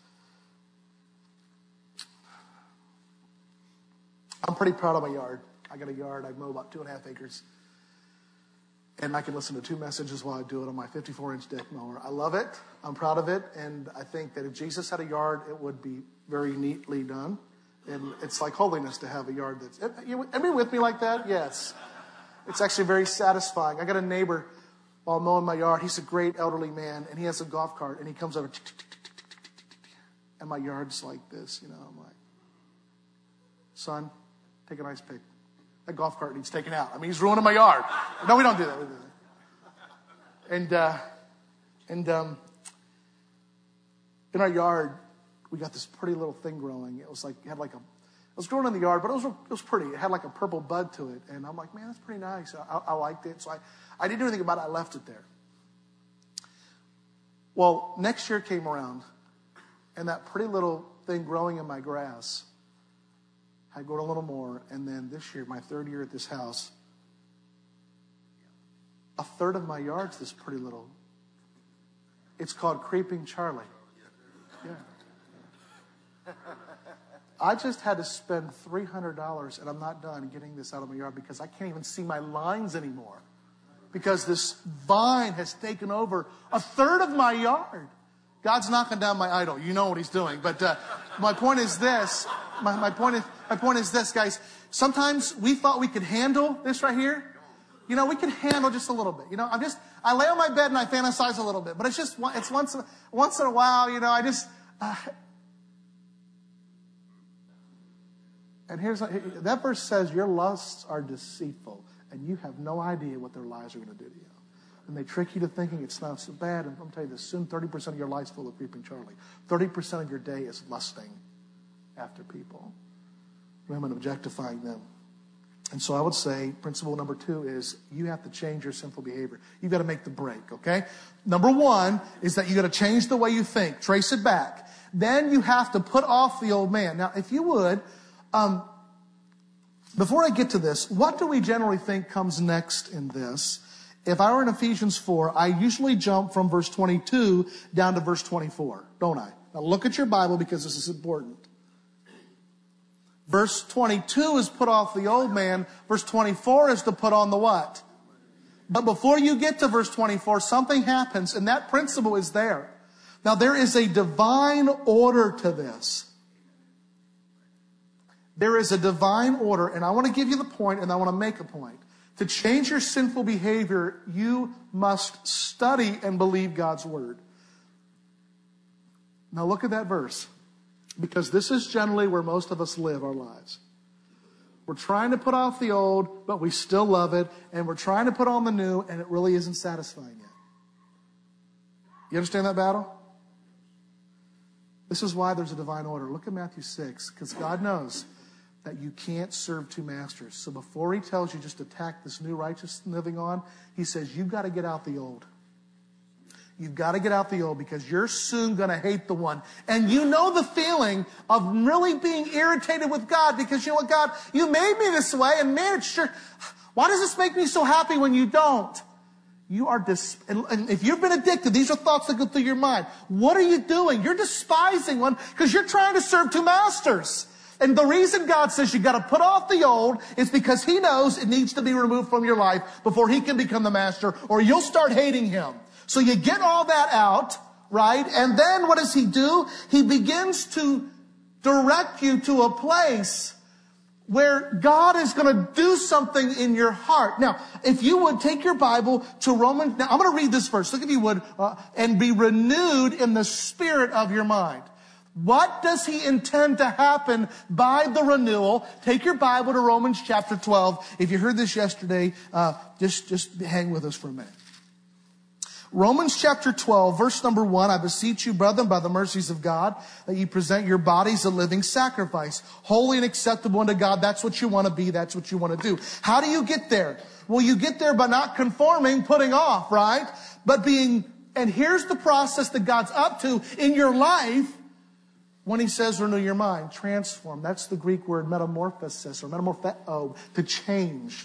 I'm pretty proud of my yard. I got a yard. I mow about 2.5 acres. And I can listen to 2 messages while I do it on my 54-inch deck mower. I love it. I'm proud of it. And I think that if Jesus had a yard, it would be very neatly done. And it's like holiness to have a yard that's... Everybody with me like that? Yes. It's actually very satisfying. I got a neighbor while mowing my yard. He's a great elderly man, and he has a golf cart, and he comes over, and my yard's like this, you know. I'm like, son, take a nice pic. That golf cart needs taken out. I mean, he's ruining my yard. No, we don't do that. And in our yard, we got this pretty little thing growing. It was growing in the yard, but it was pretty. It had like a purple bud to it. And I'm like, man, that's pretty nice. I liked it. So I didn't do anything about it. I left it there. Well, next year came around, and that pretty little thing growing in my grass had grown a little more. And then this year, my 3rd year at this house, a third of my yard's this pretty little. It's called Creeping Charlie. Yeah. I just had to spend $300, and I'm not done getting this out of my yard because I can't even see my lines anymore. Because this vine has taken over a third of my yard. God's knocking down my idol. You know what he's doing. But my point is this. My point is this, guys. Sometimes we thought we could handle this right here. You know, we can handle just a little bit. You know, I lay on my bed and I fantasize a little bit. But it's once in a while, you know, and that verse says, your lusts are deceitful, and you have no idea what their lies are going to do to you. And they trick you to thinking it's not so bad. And I'm going to tell you this, soon 30% of your life's full of Creeping Charlie. 30% of your day is lusting after people, women objectifying them. And so I would say principle number 2 is you have to change your sinful behavior. You've got to make the break, okay? Number 1 is that you got to change the way you think. Trace it back. Then you have to put off the old man. Now, if you would... before I get to this, what do we generally think comes next in this? If I were in Ephesians 4, I usually jump from verse 22 down to verse 24, don't I? Now look at your Bible because this is important. Verse 22 is put off the old man. Verse 24 is to put on the what? But before you get to verse 24, something happens, and that principle is there. Now there is a divine order to this. There is a divine order, and I want to give you the point, and I want to make a point. To change your sinful behavior, you must study and believe God's word. Now look at that verse, because this is generally where most of us live our lives. We're trying to put off the old, but we still love it, and we're trying to put on the new, and it really isn't satisfying yet. You understand that battle? This is why there's a divine order. Look at Matthew 6, because God knows that you can't serve 2 masters. So before he tells you just attack this new righteous living on, he says, you've got to get out the old. You've got to get out the old because you're soon going to hate the one. And you know the feeling of really being irritated with God because you know what, God, you made me this way and man, it's sure, why does this make me so happy when you don't? You are, and if you've been addicted, these are thoughts that go through your mind. What are you doing? You're despising one because you're trying to serve 2 masters. And the reason God says you got to put off the old is because he knows it needs to be removed from your life before he can become the master or you'll start hating him. So you get all that out, right? And then what does he do? He begins to direct you to a place where God is going to do something in your heart. Now, if you would take your Bible to Romans, now I'm going to read this verse. Look if you would, and be renewed in the spirit of your mind. What does he intend to happen by the renewal? Take your Bible to Romans chapter 12. If you heard this yesterday, just hang with us for a minute. Romans chapter 12, verse number 1, I beseech you, brethren, by the mercies of God, that you present your bodies a living sacrifice, holy and acceptable unto God. That's what you want to be. That's what you want to do. How do you get there? Well, you get there by not conforming, putting off, right? But being, and here's the process that God's up to in your life when he says renew your mind, transform. That's the Greek word metamorphosis or metamorpho, to change.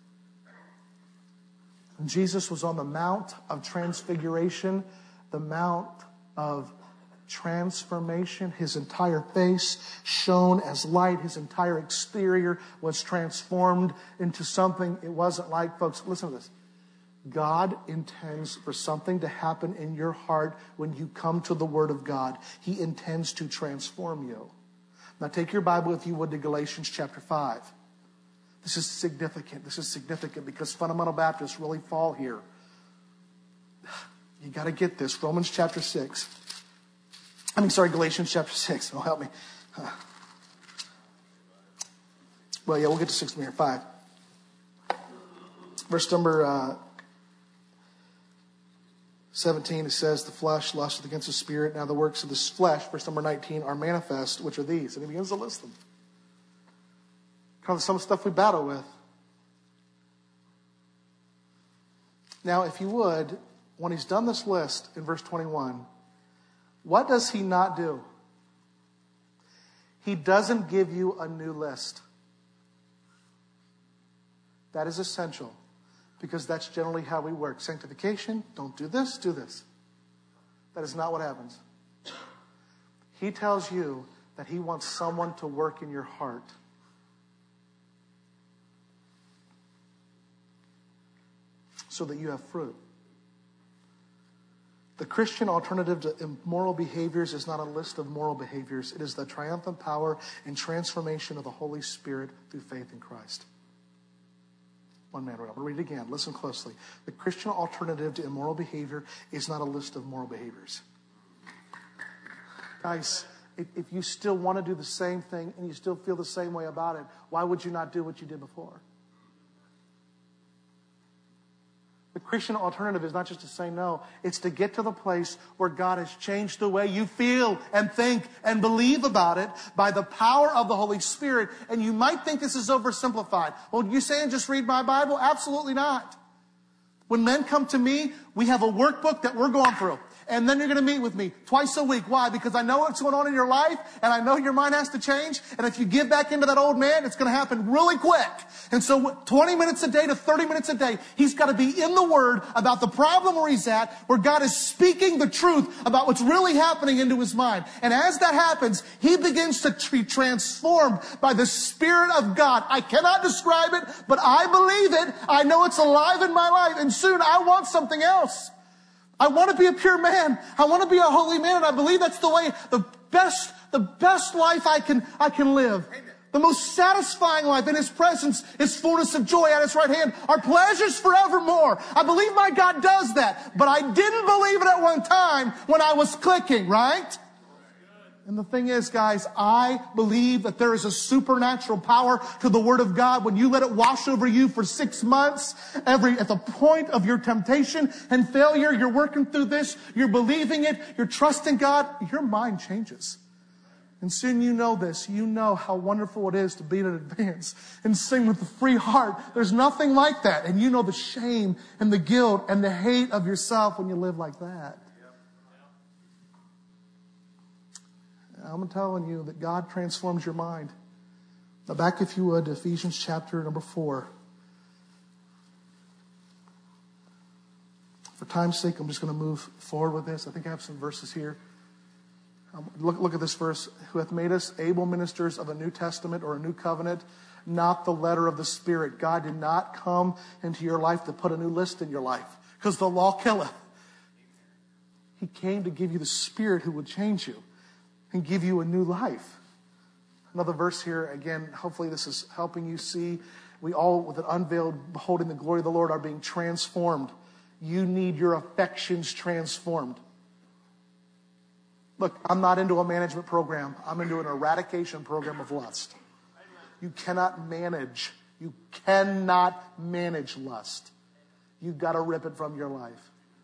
And Jesus was on the Mount of Transfiguration, the Mount of Transformation. His entire face shone as light. His entire exterior was transformed into something it wasn't like. Folks, listen to this. God intends for something to happen in your heart when you come to the Word of God. He intends to transform you. Now take your Bible, if you would, to Galatians chapter 5. This is significant. This is significant because fundamental Baptists really fall here. You got to get this. Galatians chapter 6. Oh, help me. Well, yeah, we'll get to 6 here. 5. Verse number 17, it says, the flesh lusteth against the spirit. Now the works of this flesh, verse number 19, are manifest, which are these. And he begins to list them. Kind of some stuff we battle with. Now, if you would, when he's done this list in verse 21, what does he not do? He doesn't give you a new list. That is essential because that's generally how we work. Sanctification, don't do this, do this. That is not what happens. He tells you that he wants someone to work in your heart. So that you have fruit. The Christian alternative to immoral behaviors is not a list of moral behaviors. It is the triumphant power and transformation of the Holy Spirit through faith in Christ. One man wrote, I'm going to read it again. Listen closely. The Christian alternative to immoral behavior is not a list of moral behaviors. Guys, if you still want to do the same thing and you still feel the same way about it, why would you not do what you did before? The Christian alternative is not just to say no. It's to get to the place where God has changed the way you feel and think and believe about it by the power of the Holy Spirit. And you might think this is oversimplified. Well, you saying just read my Bible? Absolutely not. When men come to me, we have a workbook that we're going through. And then you're going to meet with me twice a week. Why? Because I know what's going on in your life, and I know your mind has to change. And if you give back into that old man, it's going to happen really quick. And so 20 minutes a day to 30 minutes a day, he's got to be in the Word about the problem where he's at, where God is speaking the truth about what's really happening into his mind. And as that happens, he begins to be transformed by the Spirit of God. I cannot describe it, but I believe it. I know it's alive in my life. And soon I want something else. I want to be a pure man. I want to be a holy man. And I believe that's the way, the best life I can live. The most satisfying life in his presence is fullness of joy at his right hand. Our pleasures forevermore. I believe my God does that. But I didn't believe it at one time when I was clicking, right? And the thing is, guys, I believe that there is a supernatural power to the Word of God when you let it wash over you for 6 months. At the point of your temptation and failure, you're working through this, you're believing it, you're trusting God, your mind changes. And soon you know this. You know how wonderful it is to be in advance and sing with a free heart. There's nothing like that. And you know the shame and the guilt and the hate of yourself when you live like that. I'm telling you that God transforms your mind. Now back, if you would, to Ephesians chapter number 4. For time's sake, I'm just going to move forward with this. I think I have some verses here. Look at this verse. Who hath made us able ministers of a new testament or a new covenant, not the letter of the Spirit. God did not come into your life to put a new list in your life, because the law killeth. He came to give you the Spirit who would change you and give you a new life. Another verse here, again, hopefully this is helping you see. We all, with an unveiled, beholding the glory of the Lord, are being transformed. You need your affections transformed. Look, I'm not into a management program. I'm into an eradication program of lust. You cannot manage lust. You've got to rip it from your life.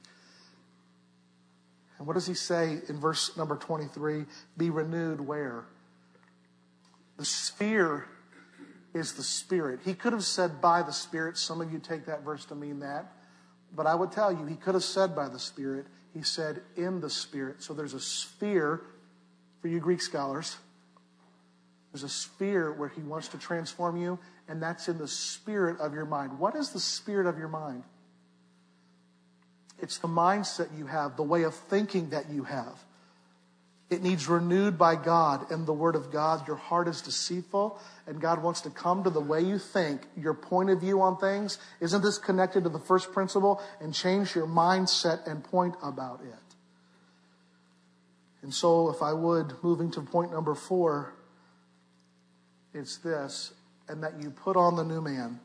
And what does he say in verse number 23? Be renewed where? The sphere is the Spirit. He could have said by the Spirit. Some of you take that verse to mean that. But I would tell you, he could have said by the Spirit. He said in the Spirit. So there's a sphere, for you Greek scholars, there's a sphere where he wants to transform you, and that's in the spirit of your mind. What is the spirit of your mind? It's the mindset you have, the way of thinking that you have. It needs renewed by God and the Word of God. Your heart is deceitful, and God wants to come to the way you think, your point of view on things. Isn't this connected to the first principle? And change your mindset and point about it. And so, if I would, moving to point number 4, it's this, and that you put on the new man.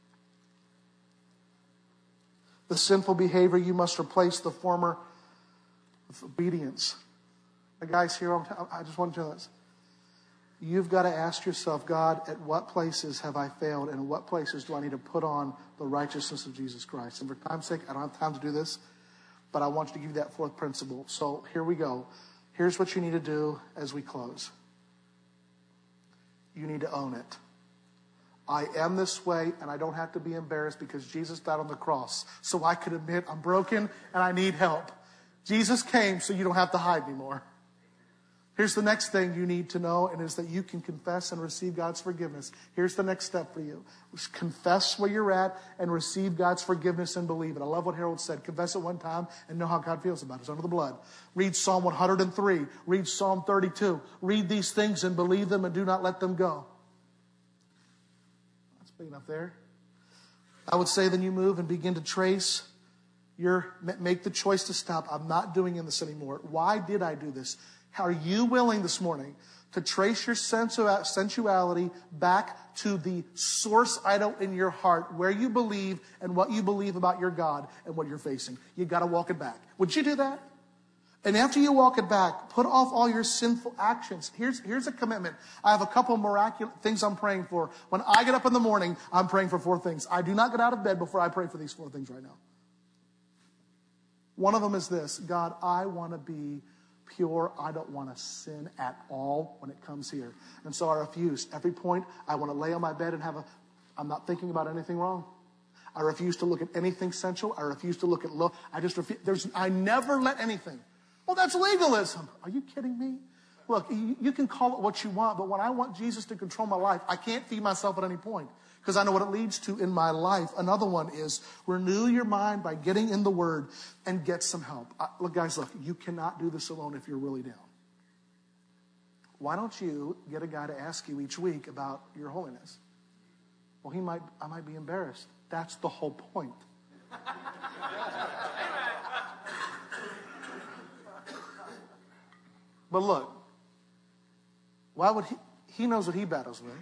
The sinful behavior, you must replace the former with obedience. The guys here, I just want to tell this. You've got to ask yourself, God, at what places have I failed, and at what places do I need to put on the righteousness of Jesus Christ? And for time's sake, I don't have time to do this, but I want you to give you that fourth principle. So here we go. Here's what you need to do as we close. You need to own it. I am this way, and I don't have to be embarrassed because Jesus died on the cross. So I could admit I'm broken and I need help. Jesus came so you don't have to hide anymore. Here's the next thing you need to know, and is that you can confess and receive God's forgiveness. Here's the next step for you. Just confess where you're at and receive God's forgiveness and believe it. I love what Harold said. Confess it one time and know how God feels about it. It's under the blood. Read Psalm 103. Read Psalm 32. Read these things and believe them and do not let them go. That's big enough there. I would say then you move and begin to trace make the choice to stop. I'm not doing this anymore. Why did I do this? Are you willing this morning to trace your sensuality back to the source idol in your heart, where you believe and what you believe about your God and what you're facing? You got to walk it back. Would you do that? And after you walk it back, put off all your sinful actions. Here's a commitment. I have a couple miraculous things I'm praying for. When I get up in the morning, I'm praying for 4 things. I do not get out of bed before I pray for these 4 things right now. One of them is this: God, I want to be pure. I don't want to sin at all when it comes here. And so I refuse. Every point, I want to lay on my bed and I'm not thinking about anything wrong. I refuse to look at anything sensual. I refuse to look at I just refuse. I never let anything. Well, that's legalism. Are you kidding me? Look, you can call it what you want, but when I want Jesus to control my life, I can't feed myself at any point, because I know what it leads to in my life. Another one is renew your mind by getting in the Word and get some help. Look, guys, you cannot do this alone if you're really down. Why don't you get a guy to ask you each week about your holiness? Well, I might be embarrassed. That's the whole point. But look, why would he knows what he battles with.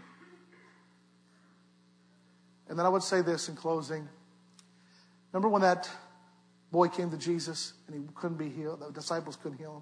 And then I would say this in closing. Remember when that boy came to Jesus and he couldn't be healed? The disciples couldn't heal him.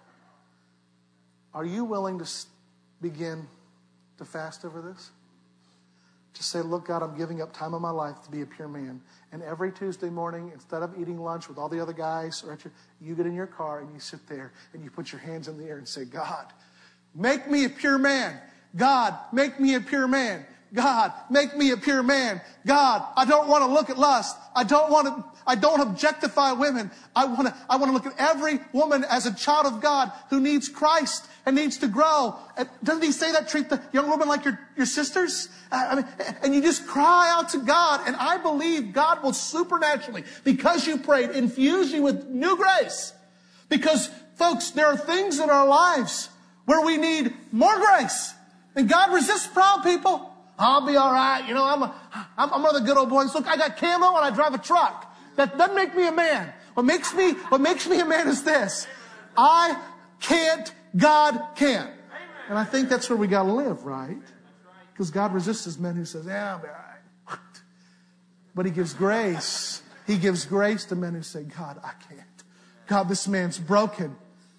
Are you willing to begin to fast over this? To say, look, God, I'm giving up time of my life to be a pure man. And every Tuesday morning, instead of eating lunch with all the other guys, you get in your car and you sit there and you put your hands in the air and say, God, make me a pure man. God, make me a pure man. God, make me a pure man. God, I don't want to look at lust. I don't objectify women. I want to look at every woman as a child of God who needs Christ and needs to grow. And doesn't he say that? Treat the young woman like your sisters? And you just cry out to God. And I believe God will supernaturally, because you prayed, infuse you with new grace. Because, folks, there are things in our lives where we need more grace. And God resists proud people. I'll be all right. I'm one of the good old boys. Look, I got camo and I drive a truck. That doesn't make me a man. What makes me a man is this. I can't, God can. And I think that's where we got to live, right? Because God resists men who says, yeah, I'll be all right. But he gives grace. He gives grace to men who say, God, I can't. God, this man's broken.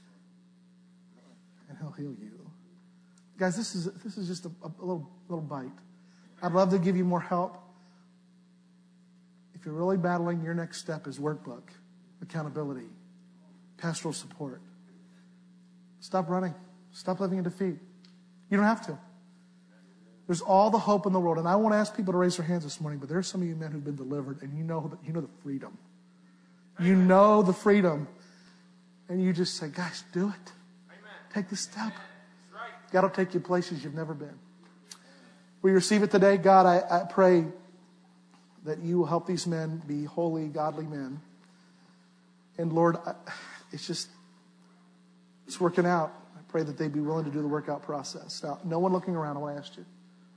And he'll heal you. Guys, this is just a little bite. I'd love to give you more help. If you're really battling, your next step is workbook, accountability, pastoral support. Stop running. Stop living in defeat. You don't have to. There's all the hope in the world. And I won't ask people to raise their hands this morning, but there are some of you men who've been delivered, and you know the freedom. You know the freedom. And you just say, guys, do it. Take the step. God will take you places you've never been. We receive it today. God, I pray that you will help these men be holy, godly men. And Lord, it's working out. I pray that they be willing to do the workout process. Now, no one looking around, I want to ask you.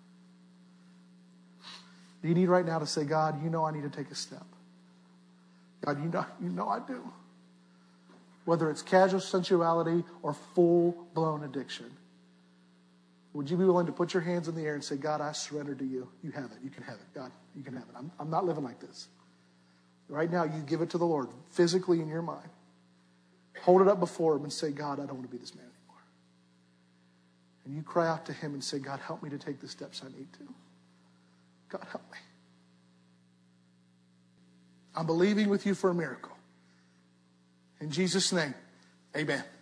Do you need right now to say, God, you know I need to take a step? God, you know I do. Whether it's casual sensuality or full-blown addiction. Would you be willing to put your hands in the air and say, God, I surrender to you. You have it. You can have it. God, you can have it. I'm not living like this. Right now, you give it to the Lord physically in your mind. Hold it up before him and say, God, I don't want to be this man anymore. And you cry out to him and say, God, help me to take the steps I need to. God, help me. I'm believing with you for a miracle. In Jesus' name, amen.